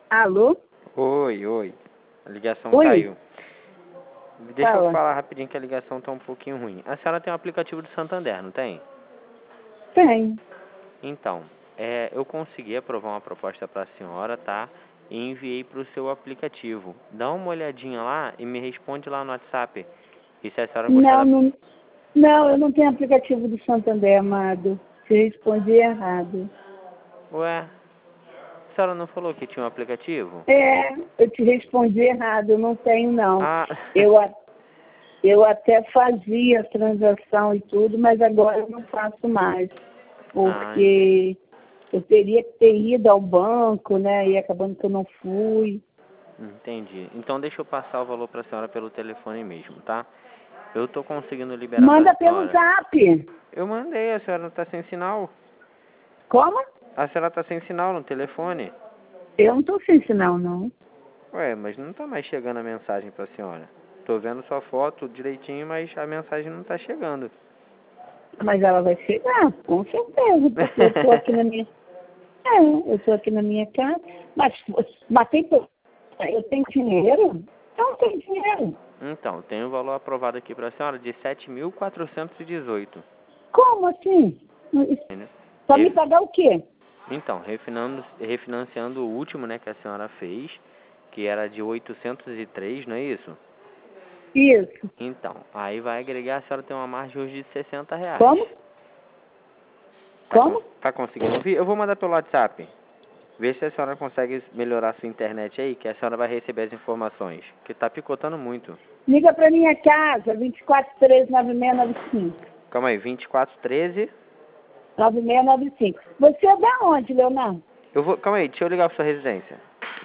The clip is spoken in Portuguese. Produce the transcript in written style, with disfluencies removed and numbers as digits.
Alô? Oi. A ligação Oi. caiu. Deixa Fala. eu falar rapidinho que a ligação tá um pouquinho ruim. A senhora tem um aplicativo do Santander, não tem? Tem. Então, eu consegui aprovar uma proposta para a senhora, tá? E enviei para o seu aplicativo. Dá uma olhadinha lá e me responde lá no WhatsApp. E se a senhora gostar Não, eu não tenho aplicativo do Santander, amado. Te respondi errado. Ué, a senhora não falou que tinha um aplicativo? Eu te respondi errado, eu não tenho não. Ah, Eu até fazia transação e tudo, mas agora eu não faço mais. Porque eu teria que ter ido ao banco, né? E acabando que eu não fui. entendi. Então deixa eu passar o valor para a senhora pelo telefone mesmo, tá? Eu tô conseguindo liberar Manda pra pelo senhora. zap. Eu mandei, a senhora tá sem sinal. Como? A senhora tá sem sinal no telefone. Eu não estou sem sinal, não. Ué, mas não tá mais chegando a mensagem pra senhora. Tô vendo sua foto direitinho, mas a mensagem não tá chegando. Mas ela vai chegar, com certeza, porque eu estou aqui na minha... eu estou aqui na minha casa. Mas eu tenho dinheiro? Eu não tenho dinheiro. Então, tem o valor aprovado aqui pra senhora de 7.418. Como assim? Entendeu? Para me pagar o quê? Então, refinanciando o último, né, que a senhora fez, que era de 803, não é isso? Isso. Então, aí vai agregar, a senhora tem uma margem hoje de R$60. Como? Como? Tá conseguindo ouvir? Eu vou mandar pelo WhatsApp. Vê se a senhora consegue melhorar a sua internet aí, que a senhora vai receber as informações. Que tá picotando muito. Liga para minha casa, 2413-9695. Calma aí, 2413. 9695. Você é da onde, Leonardo? Calma aí, deixa eu ligar pra sua residência.